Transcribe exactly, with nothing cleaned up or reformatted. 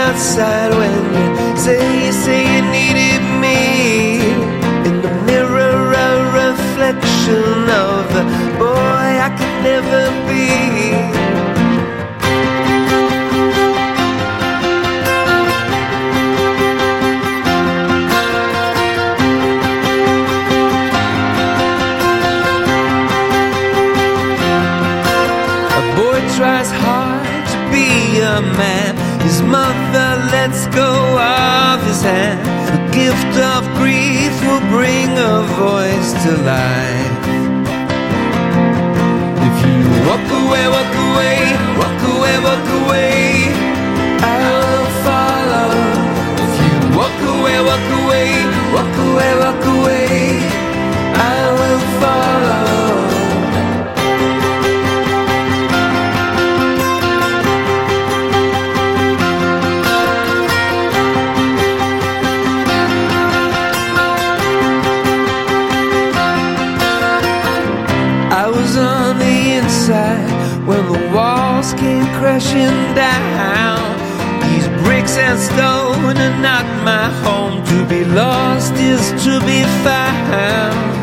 outside when you say, you say you needed me. In the mirror, a reflection of the boy I could never be. Tries hard to be a man. His mother lets go of his hand. The gift of grief will bring a voice to life. If you walk away, walk away, walk away, walk away, I will follow. If you walk away, walk away, walk away, walk away, I will follow. On the inside when the walls came crashing down. These bricks and stone are not my home. To be lost is to be found.